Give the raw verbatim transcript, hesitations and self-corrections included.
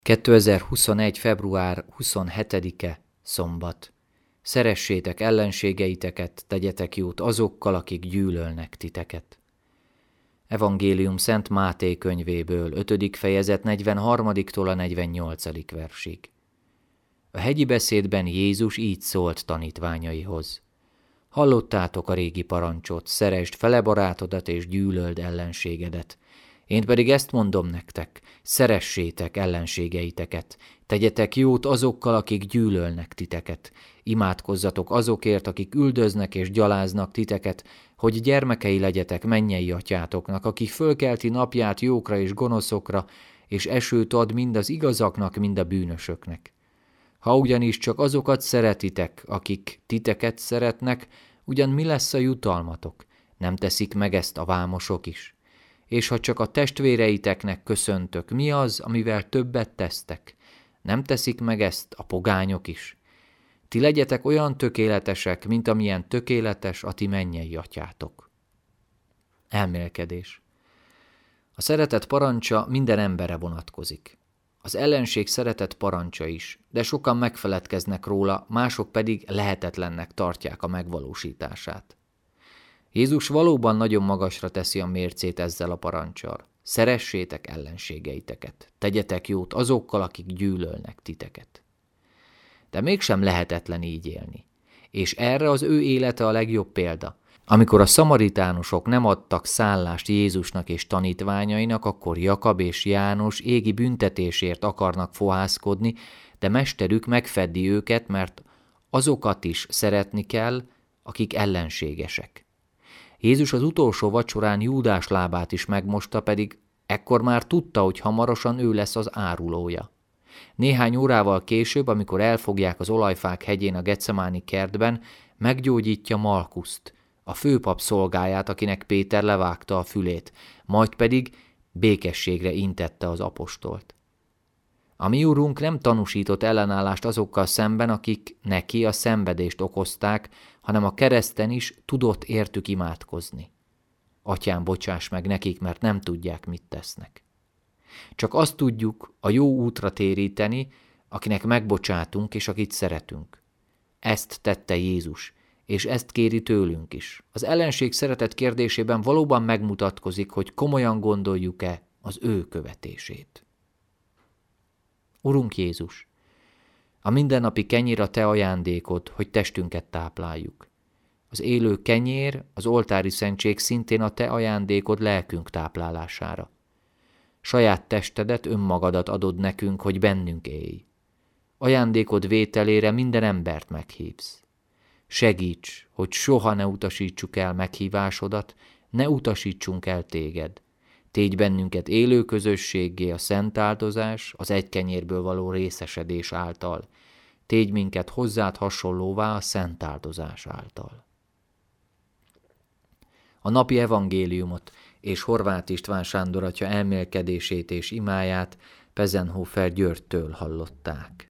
kétezer-huszonegy. február huszonhetedike. Szombat. Szeressétek ellenségeiteket, tegyetek jót azokkal, akik gyűlölnek titeket. Evangélium Szent Máté könyvéből, ötödik fejezet negyvenharmadiktól a negyvennyolcadik versig. A hegyi beszédben Jézus így szólt tanítványaihoz. Hallottátok a régi parancsot, szeresd fele barátodat és gyűlöld ellenségedet. Én pedig ezt mondom nektek, szeressétek ellenségeiteket, tegyetek jót azokkal, akik gyűlölnek titeket, imádkozzatok azokért, akik üldöznek és gyaláznak titeket, hogy gyermekei legyetek mennyei atyátoknak, aki fölkelti napját jókra és gonoszokra, és esőt ad mind az igazaknak, mind a bűnösöknek. Ha ugyanis csak azokat szeretitek, akik titeket szeretnek, ugyan mi lesz a jutalmatok? Nem teszik meg ezt a vámosok is? És ha csak a testvéreiteknek köszöntök, mi az, amivel többet tesztek? Nem teszik meg ezt a pogányok is? Ti legyetek olyan tökéletesek, mint amilyen tökéletes a ti mennyei atyátok. Elmélkedés. A szeretet parancsa minden emberre vonatkozik. Az ellenség szeretet parancsa is, de sokan megfeledkeznek róla, mások pedig lehetetlennek tartják a megvalósítását. Jézus valóban nagyon magasra teszi a mércét ezzel a parancsal. Szeressétek ellenségeiteket, tegyetek jót azokkal, akik gyűlölnek titeket. De mégsem lehetetlen így élni. És erre az ő élete a legjobb példa. Amikor a szamaritánusok nem adtak szállást Jézusnak és tanítványainak, akkor Jakab és János égi büntetésért akarnak fohászkodni, de mesterük megfeddi őket, mert azokat is szeretni kell, akik ellenségesek. Jézus az utolsó vacsorán Júdás lábát is megmosta, pedig ekkor már tudta, hogy hamarosan ő lesz az árulója. Néhány órával később, amikor elfogják az olajfák hegyén a Getsemáni kertben, meggyógyítja Malkuszt, a főpap szolgáját, akinek Péter levágta a fülét, majd pedig békességre intette az apostolt. A mi Urunk nem tanúsított ellenállást azokkal szemben, akik neki a szenvedést okozták, hanem a kereszten is tudott értük imádkozni. Atyám, bocsáss meg nekik, mert nem tudják, mit tesznek. Csak azt tudjuk a jó útra téríteni, akinek megbocsátunk és akit szeretünk. Ezt tette Jézus, és ezt kéri tőlünk is. Az ellenség szeretet kérdésében valóban megmutatkozik, hogy komolyan gondoljuk-e az ő követését. Urunk Jézus, a mindennapi kenyér a te ajándékod, hogy testünket tápláljuk. Az élő kenyér, az oltári szentség szintén a te ajándékod lelkünk táplálására. Saját testedet, önmagadat adod nekünk, hogy bennünk élj. Ajándékod vételére minden embert meghívsz. Segíts, hogy soha ne utasítsuk el meghívásodat, ne utasítsunk el téged. Tégy bennünket élő közösséggé a szent áldozás, az egy kenyérből való részesedés által. Tégy minket hozzád hasonlóvá a szent áldozás által. A napi evangéliumot és Horváth István Sándor atya elmélkedését és imáját Pezenhofer Györgytől hallották.